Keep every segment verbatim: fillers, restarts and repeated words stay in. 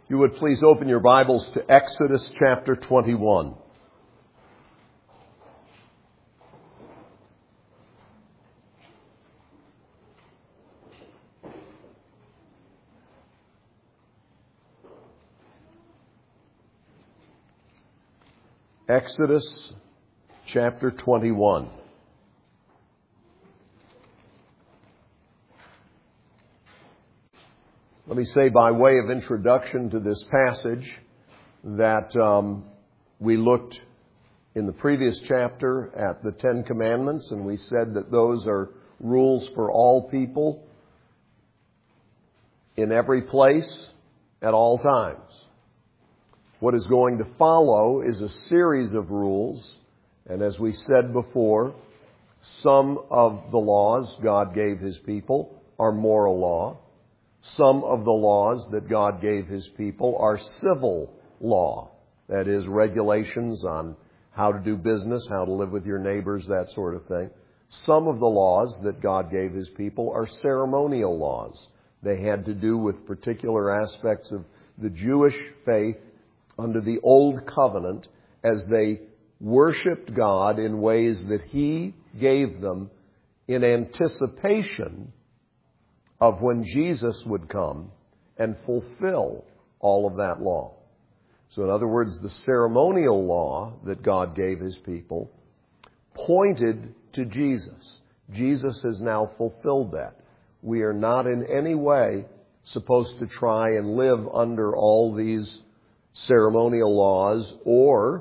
If you would please open your Bibles to Exodus chapter twenty-one. Exodus chapter twenty-one. Let me say by way of introduction to this passage that um, we looked in the previous chapter at the Ten Commandments, and we said that those are rules for all people in every place at all times. What is going to follow is a series of rules, and as we said before, some of the laws God gave His people are moral law. Some of the laws that God gave His people are civil law. That is, regulations on how to do business, how to live with your neighbors, that sort of thing. Some of the laws that God gave His people are ceremonial laws. They had to do with particular aspects of the Jewish faith under the Old Covenant as they worshiped God in ways that He gave them in anticipation of when Jesus would come and fulfill all of that law. So in other words, the ceremonial law that God gave His people pointed to Jesus. Jesus has now fulfilled that. We are not in any way supposed to try and live under all these ceremonial laws or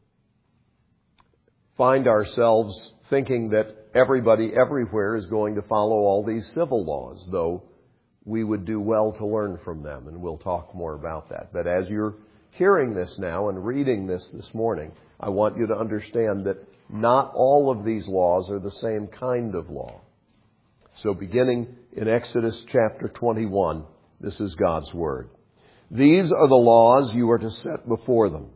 find ourselves thinking that everybody everywhere is going to follow all these civil laws, though we would do well to learn from them, and we'll talk more about that. But as you're hearing this now and reading this this morning, I want you to understand that not all of these laws are the same kind of law. So beginning in Exodus chapter twenty-one, this is God's Word. These are the laws you are to set before them.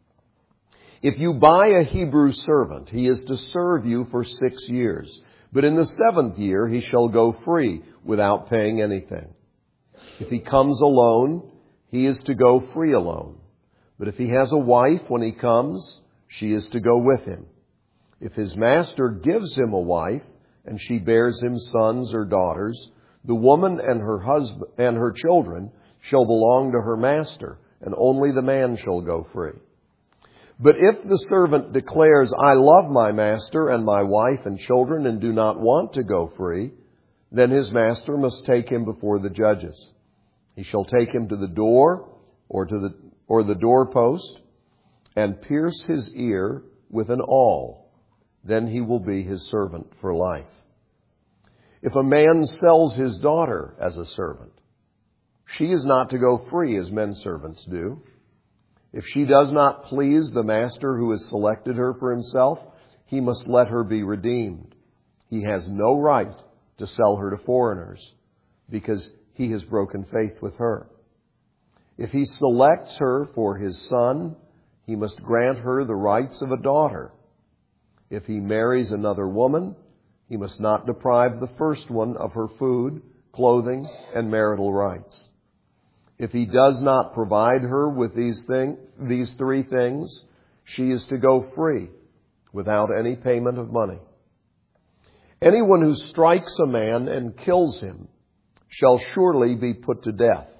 If you buy a Hebrew servant, he is to serve you for six years. But in the seventh year, he shall go free without paying anything. If he comes alone, he is to go free alone. But if he has a wife when he comes, she is to go with him. If his master gives him a wife, and she bears him sons or daughters, the woman and her husband and her children shall belong to her master, and only the man shall go free. But if the servant declares, I love my master and my wife and children and do not want to go free, then his master must take him before the judges. He shall take him to the door or to the or the doorpost and pierce his ear with an awl. Then he will be his servant for life. If a man sells his daughter as a servant, she is not to go free as men servants do. If she does not please the master who has selected her for himself, he must let her be redeemed. He has no right to sell her to foreigners because he has broken faith with her. If he selects her for his son, he must grant her the rights of a daughter. If he marries another woman, he must not deprive the first one of her food, clothing, and marital rights. If he does not provide her with these thing, these three things, she is to go free without any payment of money. Anyone who strikes a man and kills him shall surely be put to death.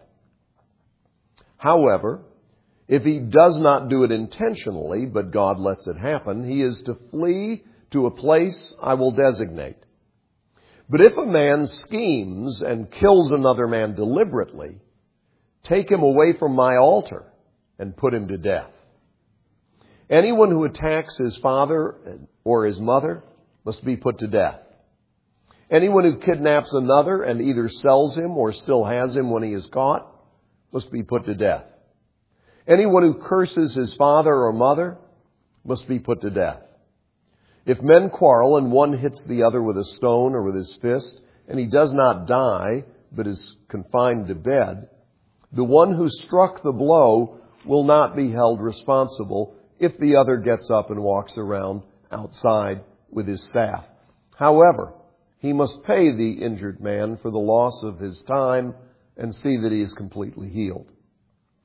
However, if he does not do it intentionally, but God lets it happen, he is to flee to a place I will designate. But if a man schemes and kills another man deliberately, take him away from my altar and put him to death. Anyone who attacks his father or his mother must be put to death. Anyone who kidnaps another and either sells him or still has him when he is caught must be put to death. Anyone who curses his father or mother must be put to death. If men quarrel and one hits the other with a stone or with his fist, and he does not die but is confined to bed, the one who struck the blow will not be held responsible if the other gets up and walks around outside with his staff. However, he must pay the injured man for the loss of his time and see that he is completely healed.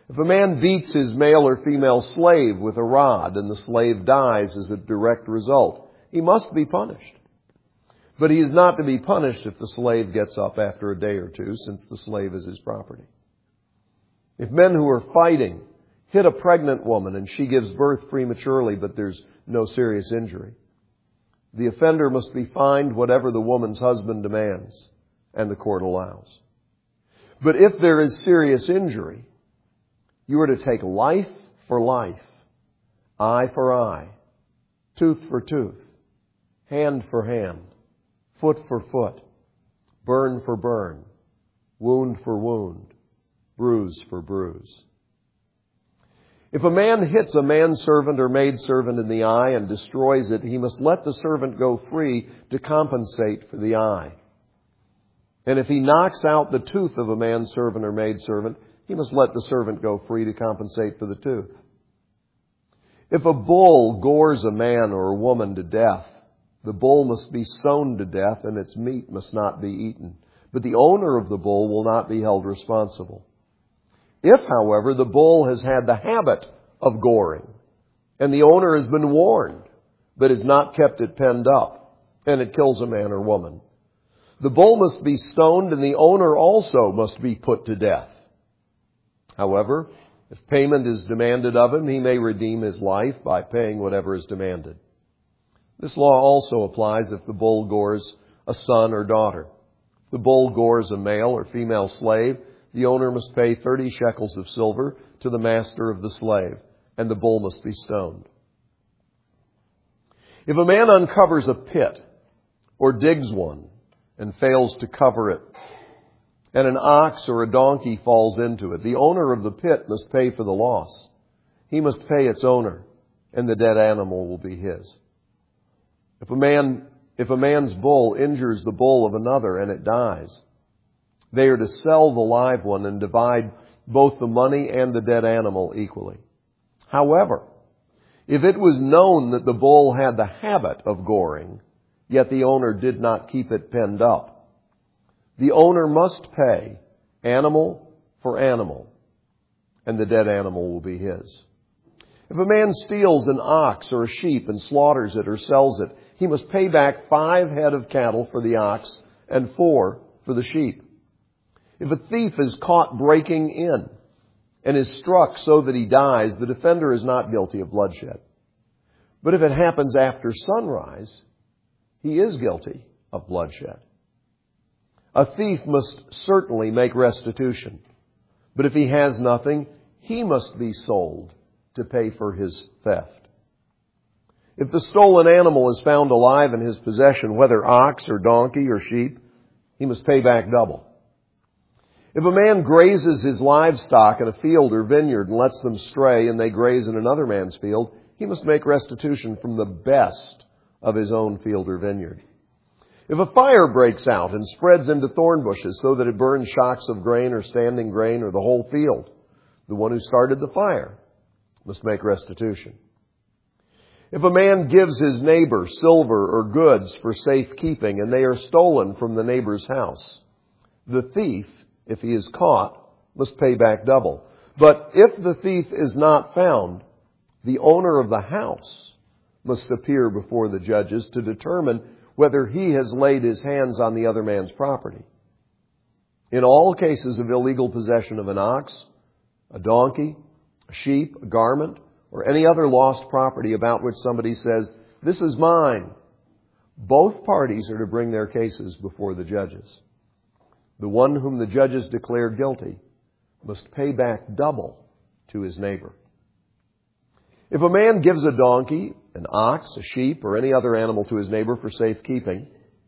If a man beats his male or female slave with a rod and the slave dies as a direct result, he must be punished. But he is not to be punished if the slave gets up after a day or two, since the slave is his property. If men who are fighting hit a pregnant woman and she gives birth prematurely but there's no serious injury, the offender must be fined whatever the woman's husband demands and the court allows. But if there is serious injury, you are to take life for life, eye for eye, tooth for tooth, hand for hand, foot for foot, burn for burn, wound for wound, bruise for bruise. If a man hits a manservant or maidservant in the eye and destroys it, he must let the servant go free to compensate for the eye. And if he knocks out the tooth of a manservant or maidservant, he must let the servant go free to compensate for the tooth. If a bull gores a man or a woman to death, the bull must be sown to death and its meat must not be eaten. But the owner of the bull will not be held responsible. If, however, the bull has had the habit of goring and the owner has been warned but has not kept it penned up and it kills a man or woman, the bull must be stoned and the owner also must be put to death. However, if payment is demanded of him, he may redeem his life by paying whatever is demanded. This law also applies if the bull gores a son or daughter. If the bull gores a male or female slave, the owner must pay thirty shekels of silver to the master of the slave, and the bull must be stoned. If a man uncovers a pit or digs one and fails to cover it, and an ox or a donkey falls into it, the owner of the pit must pay for the loss. He must pay its owner, and the dead animal will be his. If a man, if a man's bull injures the bull of another and it dies, they are to sell the live one and divide both the money and the dead animal equally. However, if it was known that the bull had the habit of goring, yet the owner did not keep it penned up, the owner must pay animal for animal, and the dead animal will be his. If a man steals an ox or a sheep and slaughters it or sells it, he must pay back five head of cattle for the ox and four for the sheep. If a thief is caught breaking in and is struck so that he dies, the defender is not guilty of bloodshed. But if it happens after sunrise, he is guilty of bloodshed. A thief must certainly make restitution, but if he has nothing, he must be sold to pay for his theft. If the stolen animal is found alive in his possession, whether ox or donkey or sheep, he must pay back double. If a man grazes his livestock in a field or vineyard and lets them stray and they graze in another man's field, he must make restitution from the best of his own field or vineyard. If a fire breaks out and spreads into thorn bushes so that it burns shocks of grain or standing grain or the whole field, the one who started the fire must make restitution. If a man gives his neighbor silver or goods for safekeeping and they are stolen from the neighbor's house, the thief, if he is caught, must pay back double. But if the thief is not found, the owner of the house must appear before the judges to determine whether he has laid his hands on the other man's property. In all cases of illegal possession of an ox, a donkey, a sheep, a garment, or any other lost property about which somebody says, "This is mine," both parties are to bring their cases before the judges. The one whom the judges declare guilty must pay back double to his neighbor. If a man gives a donkey, an ox, a sheep, or any other animal to his neighbor for safekeeping,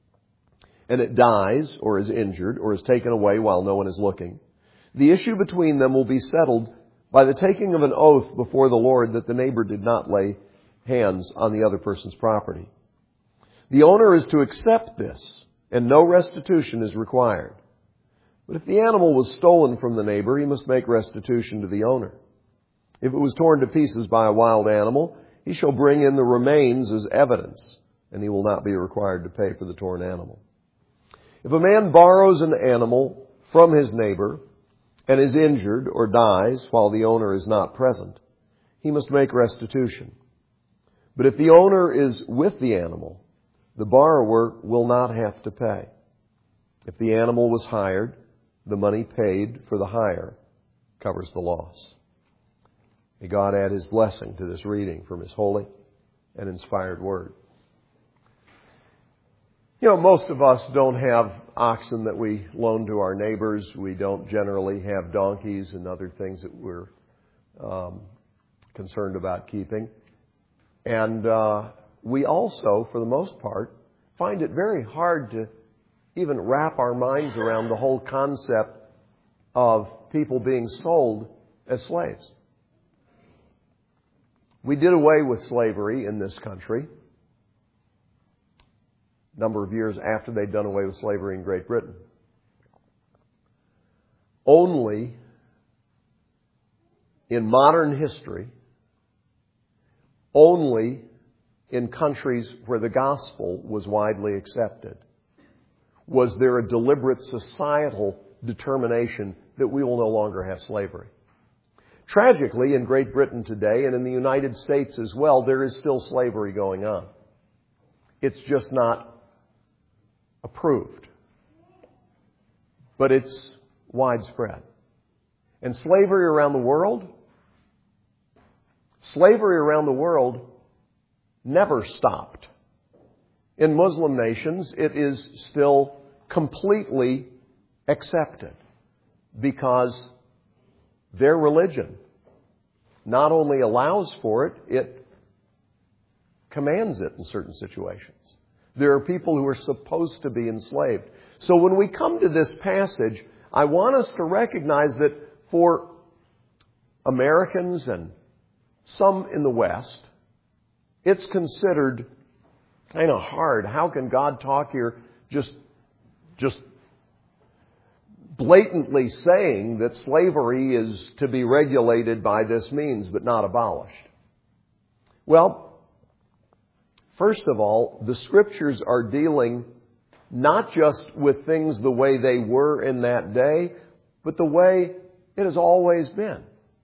and it dies or is injured or is taken away while no one is looking, the issue between them will be settled by the taking of an oath before the Lord that the neighbor did not lay hands on the other person's property. The owner is to accept this, and no restitution is required. But if the animal was stolen from the neighbor, he must make restitution to the owner. If it was torn to pieces by a wild animal, he shall bring in the remains as evidence, and he will not be required to pay for the torn animal. If a man borrows an animal from his neighbor and is injured or dies while the owner is not present, he must make restitution. But if the owner is with the animal, the borrower will not have to pay. If the animal was hired, the money paid for the hire covers the loss. May God add His blessing to this reading from His holy and inspired Word. You know, most of us don't have oxen that we loan to our neighbors. We don't generally have donkeys and other things that we're um, concerned about keeping. And uh, we also, for the most part, find it very hard to even wrap our minds around the whole concept of people being sold as slaves. We did away with slavery in this country a number of years after they'd done away with slavery in Great Britain. Only in modern history, only in countries where the gospel was widely accepted, was there a deliberate societal determination that we will no longer have slavery. Tragically, in Great Britain today and in the United States as well, there is still slavery going on. It's just not approved. But it's widespread. And slavery around the world, slavery around the world never stopped. In Muslim nations, it is still completely accepted because their religion not only allows for it, it commands it in certain situations. There are people who are supposed to be enslaved. So when we come to this passage, I want us to recognize that for Americans and some in the West, it's considered kind of hard. How can God talk here just, just blatantly saying that slavery is to be regulated by this means but not abolished? Well, first of all, the Scriptures are dealing not just with things the way they were in that day, but the way it has always been.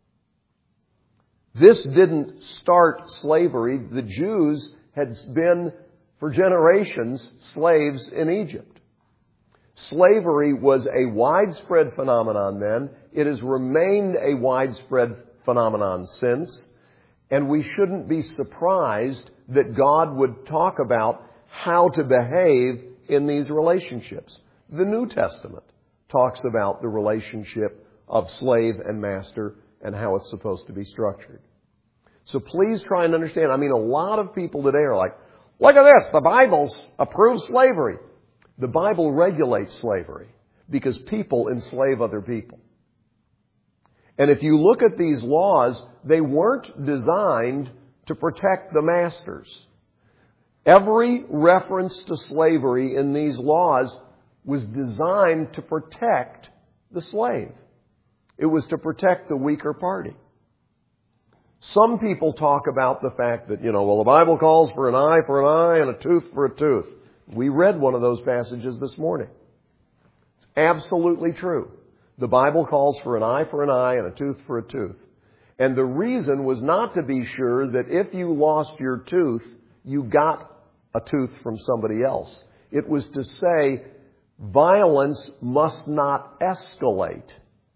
This didn't start slavery. The Jews had been, for generations, slaves in Egypt. Slavery was a widespread phenomenon then. It has remained a widespread phenomenon since. And we shouldn't be surprised that God would talk about how to behave in these relationships. The New Testament talks about the relationship of slave and master and how it's supposed to be structured. So please try and understand. I mean, a lot of people today are like, look at this, the Bible approves slavery. The Bible regulates slavery because people enslave other people. And if you look at these laws, they weren't designed to protect the masters. Every reference to slavery in these laws was designed to protect the slave. It was to protect the weaker party. Some people talk about the fact that, you know, well, the Bible calls for an eye for an eye and a tooth for a tooth. We read one of those passages this morning. It's absolutely true. The Bible calls for an eye for an eye and a tooth for a tooth. And the reason was not to be sure that if you lost your tooth, you got a tooth from somebody else. It was to say violence must not escalate.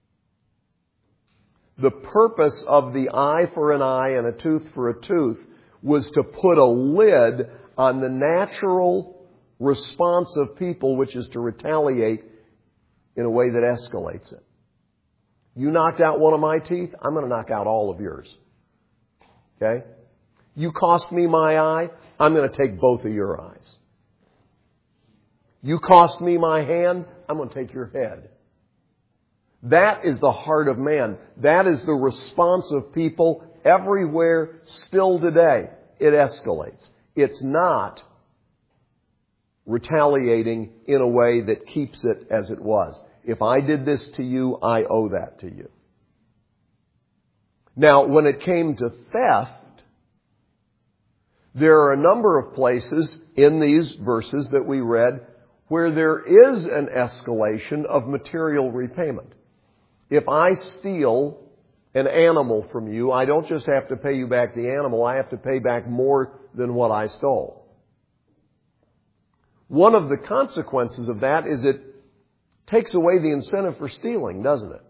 The purpose of the eye for an eye and a tooth for a tooth was to put a lid on the natural response of people, which is to retaliate in a way that escalates it. You knocked out one of my teeth, I'm going to knock out all of yours. Okay? You cost me my eye, I'm going to take both of your eyes. You cost me my hand, I'm going to take your head. That is the heart of man. That is the response of people everywhere still today. It escalates. It's not retaliating in a way that keeps it as it was. If I did this to you, I owe that to you. Now, when it came to theft, there are a number of places in these verses that we read where there is an escalation of material repayment. if I steal an animal from you, I don't just have to pay you back the animal, I have to pay back more than what I stole. One of the consequences of that is it takes away the incentive for stealing, doesn't it?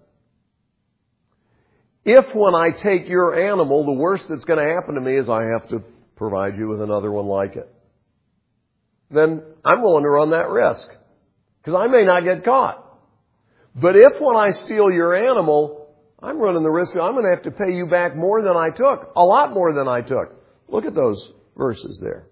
If when I take your animal, the worst that's going to happen to me is I have to provide you with another one like it, then I'm willing to run that risk, because I may not get caught. But if when I steal your animal, I'm running the risk that I'm going to have to pay you back more than I took, a lot more than I took. Look at those verses there.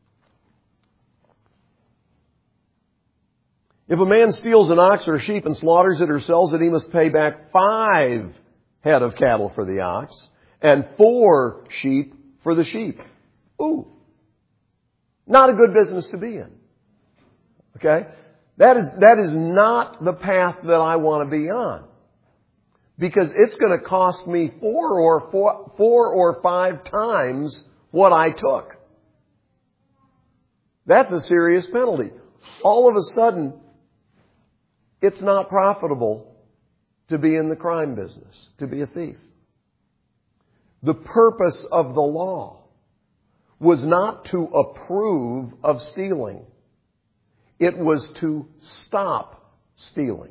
If a man steals an ox or a sheep and slaughters it or sells it, he must pay back five head of cattle for the ox and four sheep for the sheep. Ooh. Not a good business to be in. Okay? That is, that is not the path that I want to be on. Because it's going to cost me four or four, four or five times what I took. That's a serious penalty. All of a sudden, it's not profitable to be in the crime business, to be a thief. The purpose of the law was not to approve of stealing. It was to stop stealing.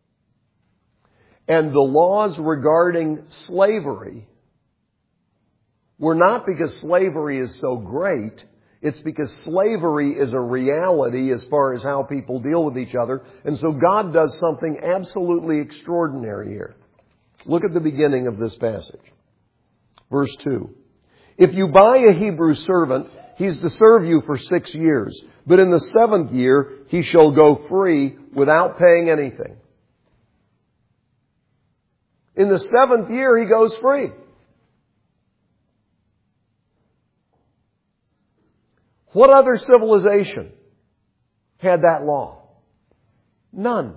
And the laws regarding slavery were not because slavery is so great. It's because slavery is a reality as far as how people deal with each other. And so God does something absolutely extraordinary here. Look at the beginning of this passage. Verse two. If you buy a Hebrew servant, he's to serve you for six years. But in the seventh year, he shall go free without paying anything. In the seventh year, he goes free. What other civilization had that law? None.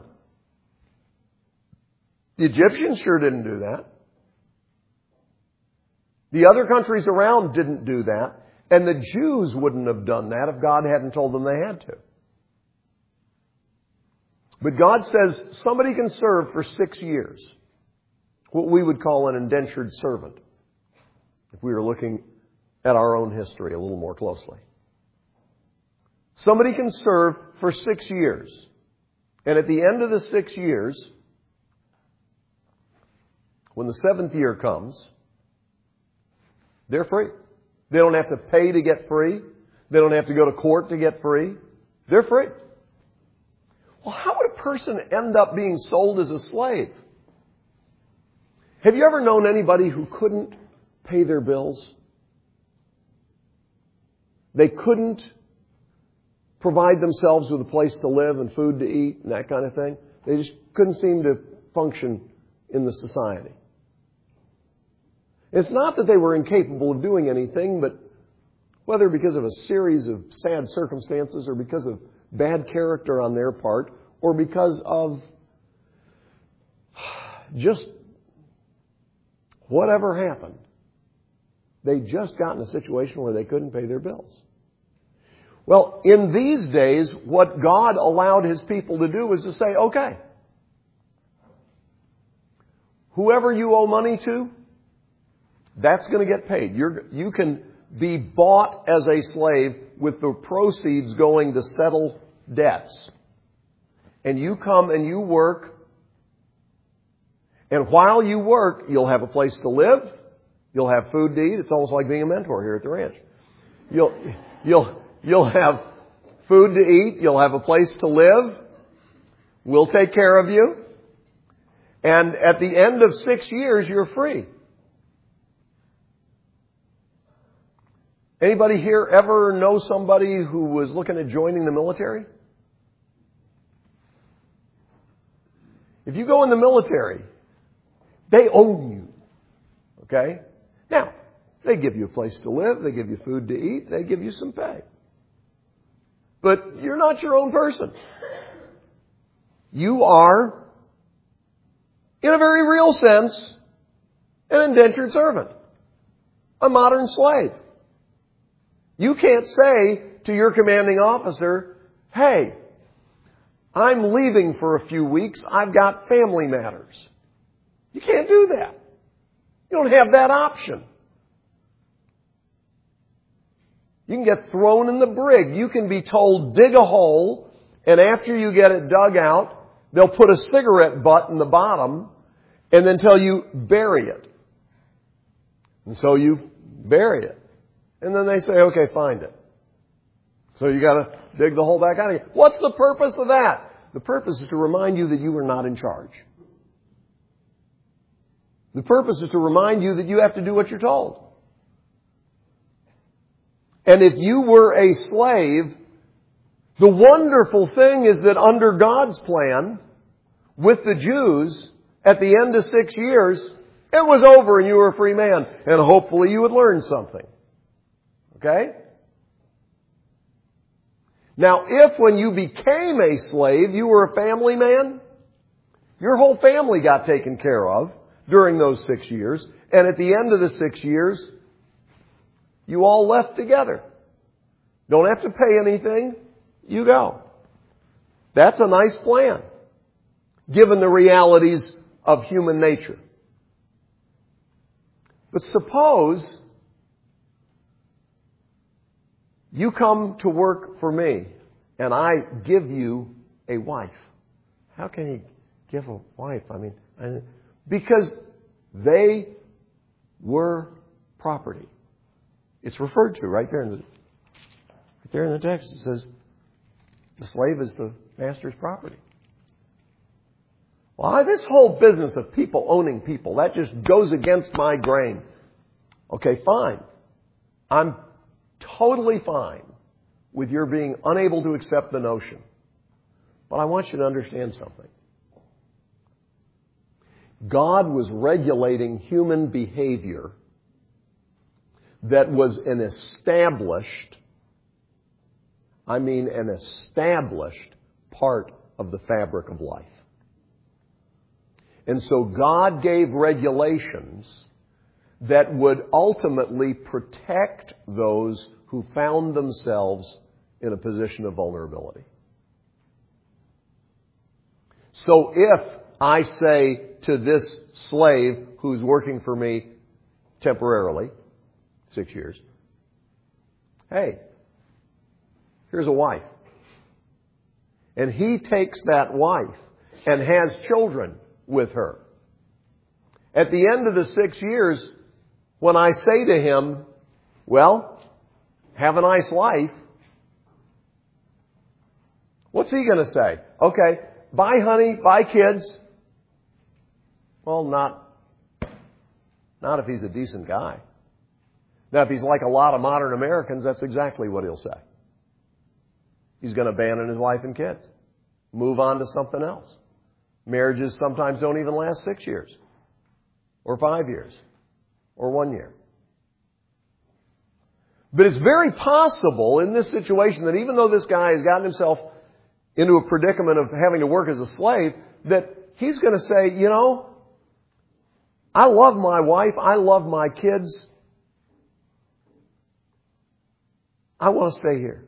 The Egyptians sure didn't do that. The other countries around didn't do that. And the Jews wouldn't have done that if God hadn't told them they had to. But God says somebody can serve for six years. What we would call an indentured servant, if we were looking at our own history a little more closely. Somebody can serve for six years. And at the end of the six years, when the seventh year comes, they're free. They don't have to pay to get free. They don't have to go to court to get free. They're free. Well, how would a person end up being sold as a slave? Have you ever known anybody who couldn't pay their bills? They couldn't provide themselves with a place to live and food to eat and that kind of thing. They just couldn't seem to function in the society. It's not that they were incapable of doing anything, but whether because of a series of sad circumstances or because of bad character on their part or because of just whatever happened, they just got in a situation where they couldn't pay their bills. Well, in these days, what God allowed His people to do was to say, okay, whoever you owe money to, that's going to get paid. You're, you can be bought as a slave with the proceeds going to settle debts. And you come and you work. And while you work, you'll have a place to live. You'll have food to eat. It's almost like being a mentor here at the ranch. You'll, you'll, you'll have food to eat. You'll have a place to live. We'll take care of you. And at the end of six years, you're free. Anybody here ever know somebody who was looking at joining the military? If you go in the military, they own you. Okay? Now, they give you a place to live. They give you food to eat. They give you some pay. But you're not your own person. You are, in a very real sense, an indentured servant. A modern slave. You can't say to your commanding officer, hey, I'm leaving for a few weeks. I've got family matters. You can't do that. You don't have that option. You can get thrown in the brig. You can be told, dig a hole, and after you get it dug out, they'll put a cigarette butt in the bottom and then tell you, bury it. And so you bury it. And then they say, okay, find it. So you got to dig the hole back out again. What's the purpose of that? The purpose is to remind you that you are not in charge. The purpose is to remind you that you have to do what you're told. And if you were a slave, the wonderful thing is that under God's plan, with the Jews, at the end of six years, it was over and you were a free man. And hopefully you would learn something. Okay? Now, if when you became a slave, you were a family man, your whole family got taken care of during those six years. And at the end of the six years, you all left together. Don't have to pay anything. You go. That's a nice plan, given the realities of human nature. But suppose you come to work for me and I give you a wife. How can you give a wife? I mean, I, because they were property. It's referred to right there in the, right there in the text. It says the slave is the master's property. Well, I, this whole business of people owning people, that just goes against my grain. Okay, fine. I'm totally fine with your being unable to accept the notion. But I want you to understand something. God was regulating human behavior that was an established, I mean an established part of the fabric of life. And so God gave regulations that would ultimately protect those who found themselves in a position of vulnerability. So if I say to this slave who's working for me temporarily, six years, hey, here's a wife. And he takes that wife and has children with her. At the end of the six years, when I say to him, well, have a nice life, what's he going to say? Okay, bye honey, bye kids. Well, not, not if he's a decent guy. Now, if he's like a lot of modern Americans, that's exactly what he'll say. He's going to abandon his wife and kids. Move on to something else. Marriages sometimes don't even last six years. Or five years. Or one year. But it's very possible in this situation that even though this guy has gotten himself into a predicament of having to work as a slave, that he's going to say, you know, I love my wife, I love my kids, I want to stay here.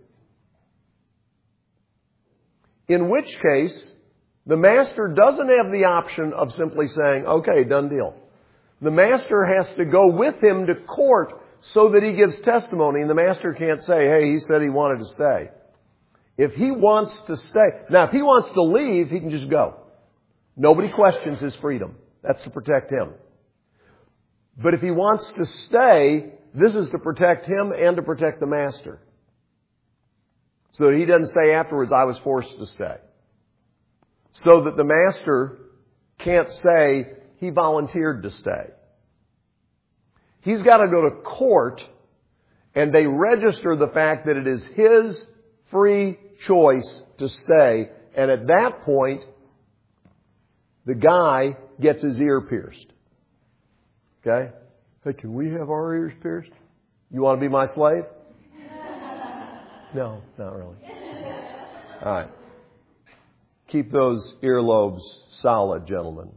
In which case, the master doesn't have the option of simply saying, okay, done deal. The master has to go with him to court so that he gives testimony, and the master can't say, hey, he said he wanted to stay. If he wants to stay, now if he wants to leave, he can just go. Nobody questions his freedom. That's to protect him. But if he wants to stay, this is to protect him and to protect the master. So that he doesn't say afterwards, I was forced to stay. So that the master can't say he volunteered to stay. He's got to go to court and they register the fact that it is his free choice to stay. And at that point, the guy gets his ear pierced. Okay? Hey, can we have our ears pierced? You want to be my slave? No, not really. All right. Keep those earlobes solid, gentlemen.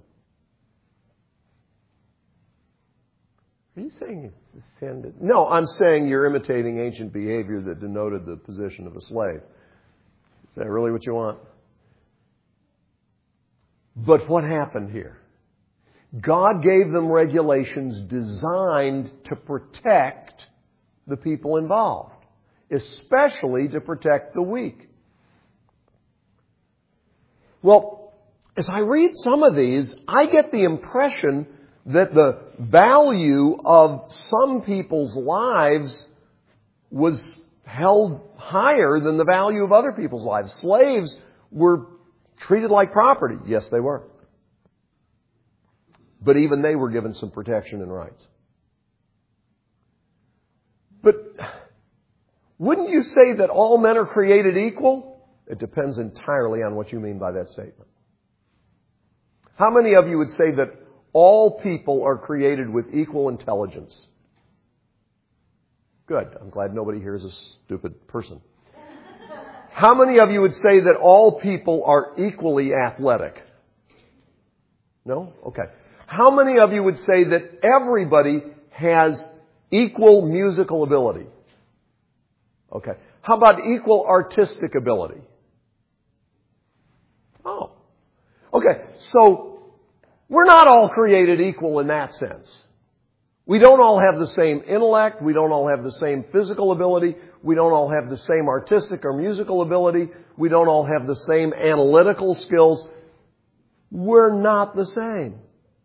Are you saying it's sin? No, I'm saying you're imitating ancient behavior that denoted the position of a slave. Is that really what you want? But what happened here? God gave them regulations designed to protect the people involved, especially to protect the weak. Well, as I read some of these, I get the impression that the value of some people's lives was held higher than the value of other people's lives. Slaves were treated like property. Yes, they were. But even they were given some protection and rights. But wouldn't you say that all men are created equal? It depends entirely on what you mean by that statement. How many of you would say that all people are created with equal intelligence? Good. I'm glad nobody here is a stupid person. How many of you would say that all people are equally athletic? No? Okay. How many of you would say that everybody has equal musical ability? Okay. How about equal artistic ability? Oh. Okay. So, we're not all created equal in that sense. We don't all have the same intellect. We don't all have the same physical ability. We don't all have the same artistic or musical ability. We don't all have the same analytical skills. We're not the same.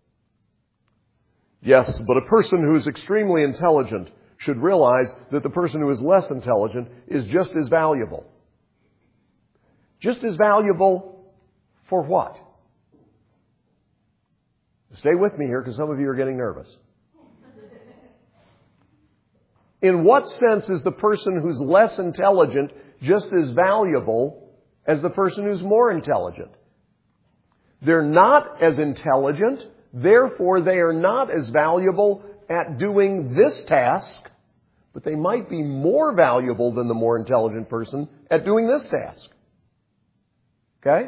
Yes, but a person who is extremely intelligent should realize that the person who is less intelligent is just as valuable. Just as valuable for what? Stay with me here because some of you are getting nervous. In what sense is the person who's less intelligent just as valuable as the person who's more intelligent? They're not as intelligent, therefore they are not as valuable at doing this task, but they might be more valuable than the more intelligent person at doing this task. Okay?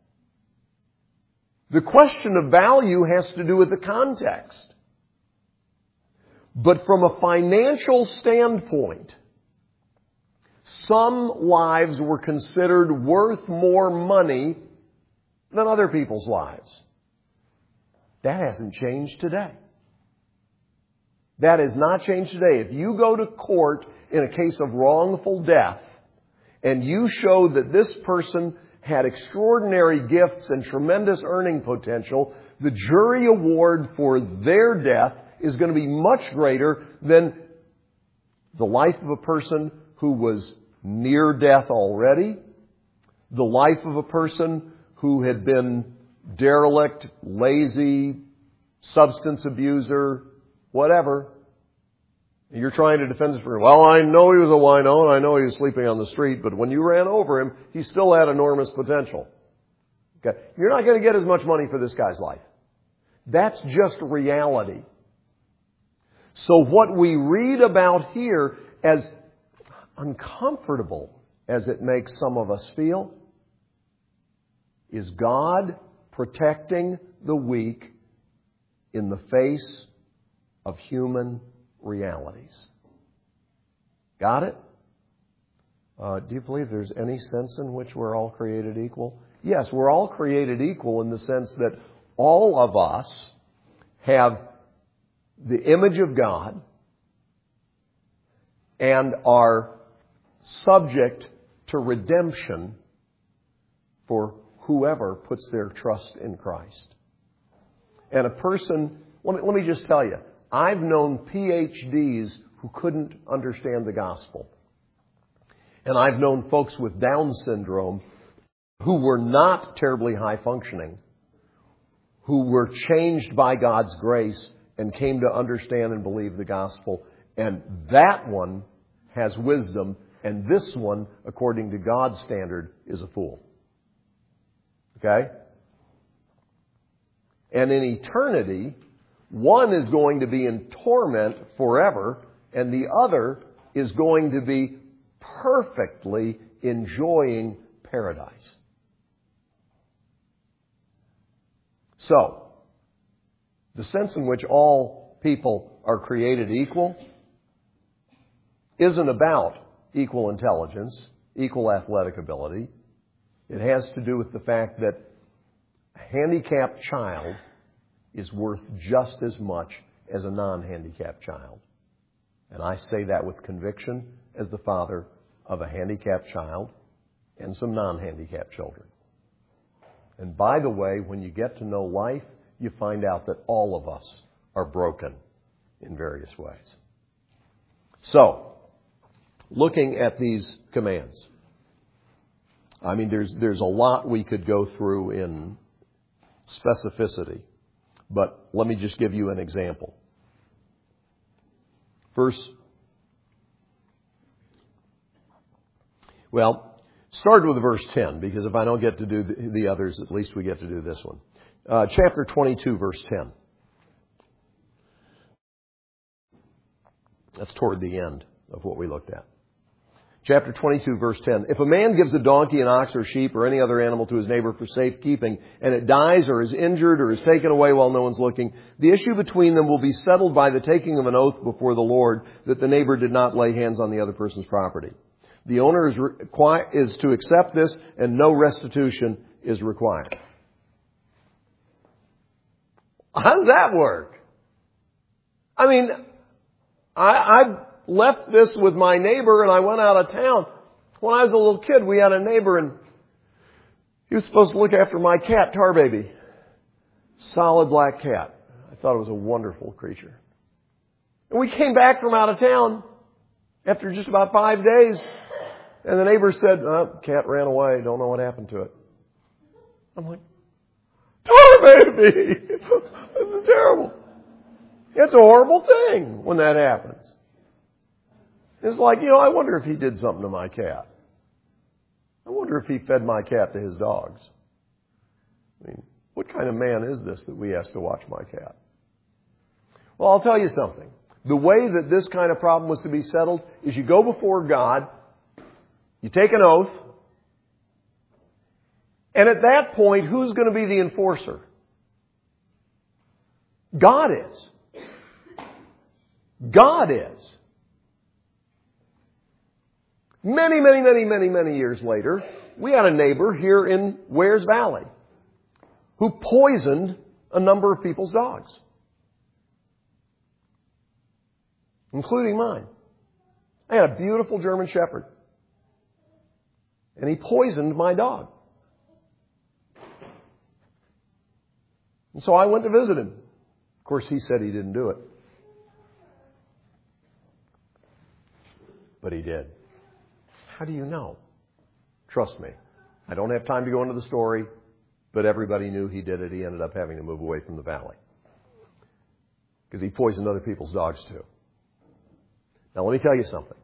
The question of value has to do with the context. But from a financial standpoint, some lives were considered worth more money than other people's lives. That hasn't changed today. That has not changed today. If you go to court in a case of wrongful death and you show that this person had extraordinary gifts and tremendous earning potential, the jury award for their death is going to be much greater than the life of a person who was near death already, the life of a person who had been derelict, lazy, substance abuser, whatever. You're trying to defend this person. Well, I know he was a wino and I know he was sleeping on the street, but when you ran over him, he still had enormous potential. Okay. You're not going to get as much money for this guy's life. That's just reality. So what we read about here, as uncomfortable as it makes some of us feel, is God protecting the weak in the face of human realities. Got it? Uh, do you believe there's any sense in which we're all created equal? Yes, we're all created equal in the sense that all of us have the image of God and are subject to redemption for whoever puts their trust in Christ. And a person, let me, let me just tell you, I've known P H Ds who couldn't understand the gospel. And I've known folks with Down syndrome who were not terribly high functioning, who were changed by God's grace and came to understand and believe the gospel. And that one has wisdom, and this one, according to God's standard, is a fool. Okay? And in eternity, one is going to be in torment forever, and the other is going to be perfectly enjoying paradise. So, the sense in which all people are created equal isn't about equal intelligence, equal athletic ability. It has to do with the fact that a handicapped child is worth just as much as a non-handicapped child. And I say that with conviction as the father of a handicapped child and some non-handicapped children. And by the way, when you get to know life, you find out that all of us are broken in various ways. So, looking at these commands, I mean, there's there's a lot we could go through in specificity, but let me just give you an example. Verse, well, start with verse ten, because if I don't get to do the, the others, at least we get to do this one. Uh, chapter twenty-two, verse ten. That's toward the end of what we looked at. Chapter twenty-two, verse ten. If a man gives a donkey, an ox, or sheep, or any other animal to his neighbor for safekeeping, and it dies, or is injured, or is taken away while no one's looking, the issue between them will be settled by the taking of an oath before the Lord that the neighbor did not lay hands on the other person's property. The owner is, requi- is to accept this, and no restitution is required. How does that work? I mean, I, I left this with my neighbor and I went out of town. When I was a little kid, we had a neighbor and he was supposed to look after my cat, Tar Baby. Solid black cat. I thought it was a wonderful creature. And we came back from out of town after just about five days. And the neighbor said, oh, cat ran away. Don't know what happened to it. I'm like, Tar Baby! This is terrible. It's a horrible thing when that happens. It's like, you know, I wonder if he did something to my cat. I wonder if he fed my cat to his dogs. I mean, what kind of man is this that we have to watch my cat? Well, I'll tell you something. The way that this kind of problem was to be settled is you go before God, you take an oath, and at that point, who's going to be the enforcer? God is. God is. Many, many, many, many, many years later, we had a neighbor here in Wares Valley who poisoned a number of people's dogs, including mine. I had a beautiful German Shepherd, and he poisoned my dog. And so I went to visit him. Of course, he said he didn't do it. But he did. How do you know? Trust me. I don't have time to go into the story, but everybody knew he did it. He ended up having to move away from the valley because he poisoned other people's dogs too. Now, let me tell you something.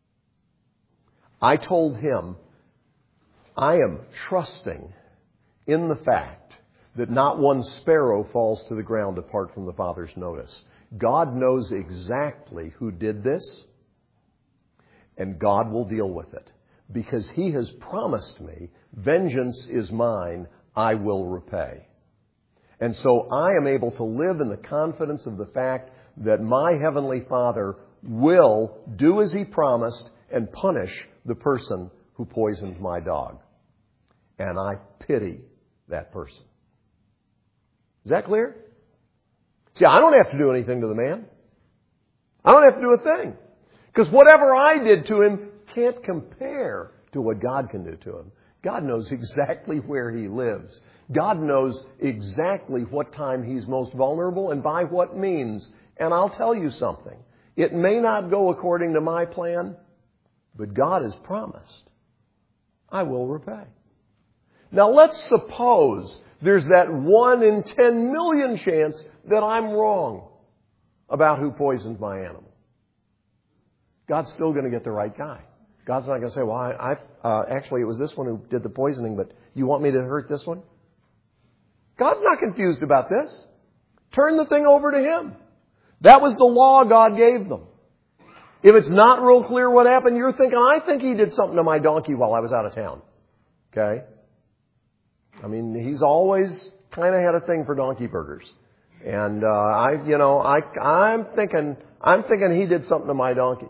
I told him, I am trusting in the fact that not one sparrow falls to the ground apart from the Father's notice. God knows exactly who did this, and God will deal with it. Because He has promised me, vengeance is mine, I will repay. And so I am able to live in the confidence of the fact that my Heavenly Father will do as He promised and punish the person who poisoned my dog. And I pity that person. Is that clear? See, I don't have to do anything to the man. I don't have to do a thing. Because whatever I did to him can't compare to what God can do to him. God knows exactly where he lives. God knows exactly what time he's most vulnerable and by what means. And I'll tell you something. It may not go according to my plan, but God has promised, I will repay. Now let's suppose there's that one in ten million chance that I'm wrong about who poisoned my animal. God's still going to get the right guy. God's not going to say, well, I, I uh, actually, it was this one who did the poisoning, but you want me to hurt this one? God's not confused about this. Turn the thing over to Him. That was the law God gave them. If it's not real clear what happened, you're thinking, I think he did something to my donkey while I was out of town. Okay? I mean, he's always kind of had a thing for donkey burgers. And, uh, I, you know, I, I'm thinking, I'm thinking he did something to my donkey.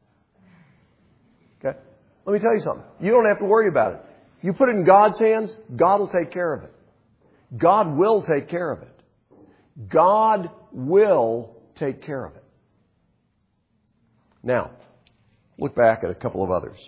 Okay? Let me tell you something. You don't have to worry about it. You put it in God's hands, God will take care of it. God will take care of it. God will take care of it. Now, look back at a couple of others.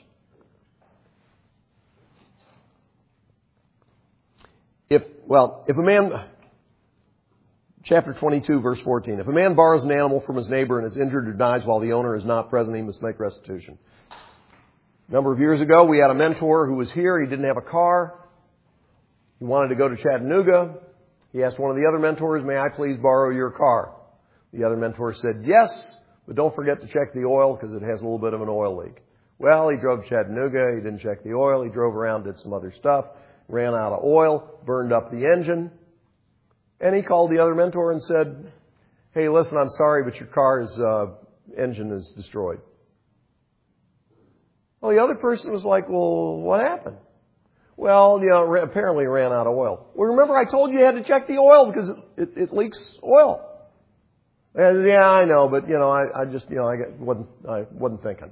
If, well, if a man, chapter twenty-two, verse fourteen, if a man borrows an animal from his neighbor and is injured or dies while the owner is not present, he must make restitution. A number of years ago, we had a mentor who was here. He didn't have a car. He wanted to go to Chattanooga. He asked one of the other mentors, may I please borrow your car? The other mentor said, yes, but don't forget to check the oil because it has a little bit of an oil leak. Well, he drove to Chattanooga. He didn't check the oil. He drove around, did some other stuff, ran out of oil, burned up the engine. And he called the other mentor and said, hey, listen, I'm sorry, but your car's uh, engine is destroyed. Well, the other person was like, well, what happened? Well, you know, apparently it ran out of oil. Well, remember I told you you had to check the oil because it, it, it leaks oil. And, yeah, I know, but, you know, I, I just, you know, I wasn't, I wasn't thinking.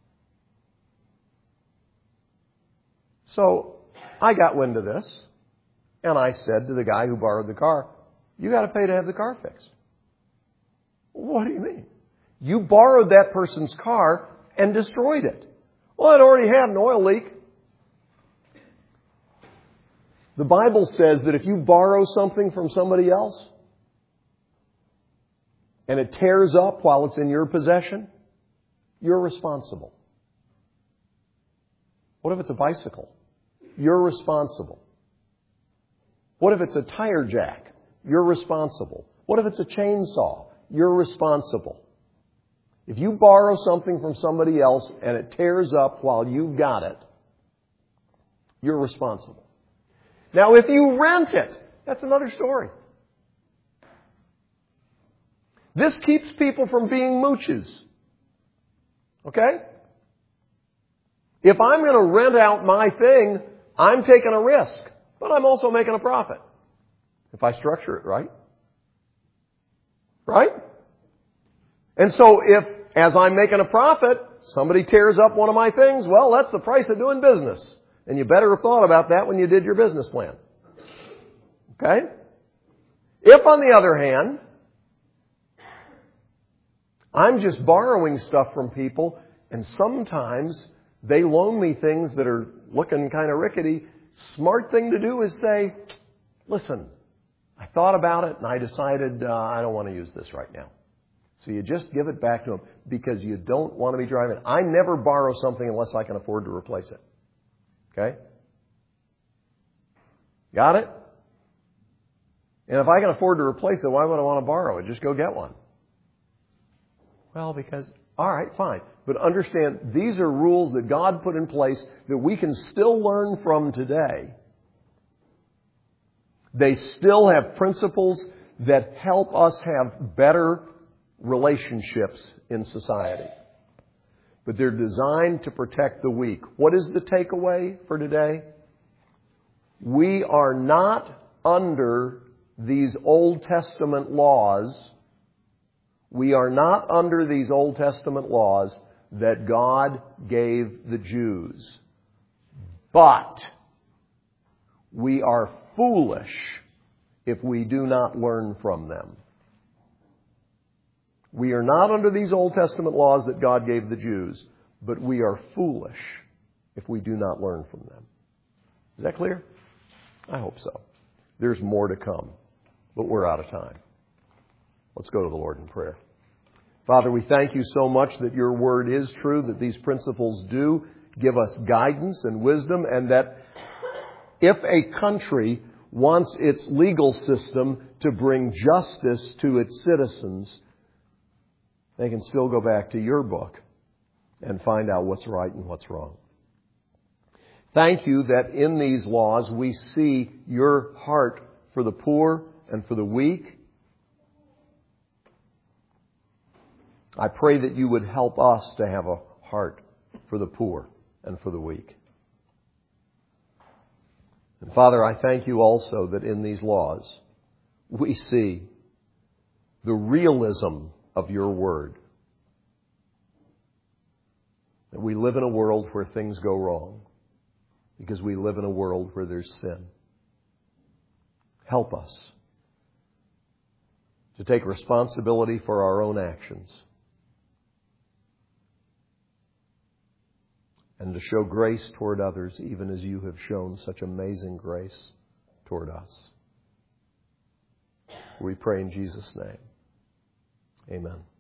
So I got wind of this, and I said to the guy who borrowed the car, you got to pay to have the car fixed. What do you mean? You borrowed that person's car and destroyed it. Well, it already had an oil leak. The Bible says that if you borrow something from somebody else and it tears up while it's in your possession, you're responsible. What if it's a bicycle? You're responsible. What if it's a tire jack? You're responsible. What if it's a chainsaw? You're responsible. If you borrow something from somebody else and it tears up while you've got it, you're responsible. Now, if you rent it, that's another story. This keeps people from being mooches. Okay? If I'm going to rent out my thing, I'm taking a risk, but I'm also making a profit. If I structure it right. Right? And so if, as I'm making a profit, somebody tears up one of my things, well, that's the price of doing business. And you better have thought about that when you did your business plan. Okay? If, on the other hand, I'm just borrowing stuff from people, and sometimes they loan me things that are looking kind of rickety, smart thing to do is say, listen, I thought about it and I decided uh, I don't want to use this right now. So you just give it back to them because you don't want to be driving. I never borrow something unless I can afford to replace it. Okay? Got it? And if I can afford to replace it, why would I want to borrow it? Just go get one. Well, because, all right, fine. But understand, these are rules that God put in place that we can still learn from today. They still have principles that help us have better relationships in society. But they're designed to protect the weak. What is the takeaway for today? We are not under these Old Testament laws. We are not under these Old Testament laws that God gave the Jews. But we are foolish if we do not learn from them. We are not under these Old Testament laws that God gave the Jews, but we are foolish if we do not learn from them. Is that clear? I hope so. There's more to come, but we're out of time. Let's go to the Lord in prayer. Father, we thank you so much that your word is true, that these principles do give us guidance and wisdom, and that if a country wants its legal system to bring justice to its citizens, they can still go back to your book and find out what's right and what's wrong. Thank you that in these laws we see your heart for the poor and for the weak. I pray that you would help us to have a heart for the poor and for the weak. And Father, I thank you also that in these laws we see the realism of your word. That we live in a world where things go wrong because we live in a world where there's sin. Help us to take responsibility for our own actions, and to show grace toward others, even as you have shown such amazing grace toward us. We pray in Jesus' name. Amen.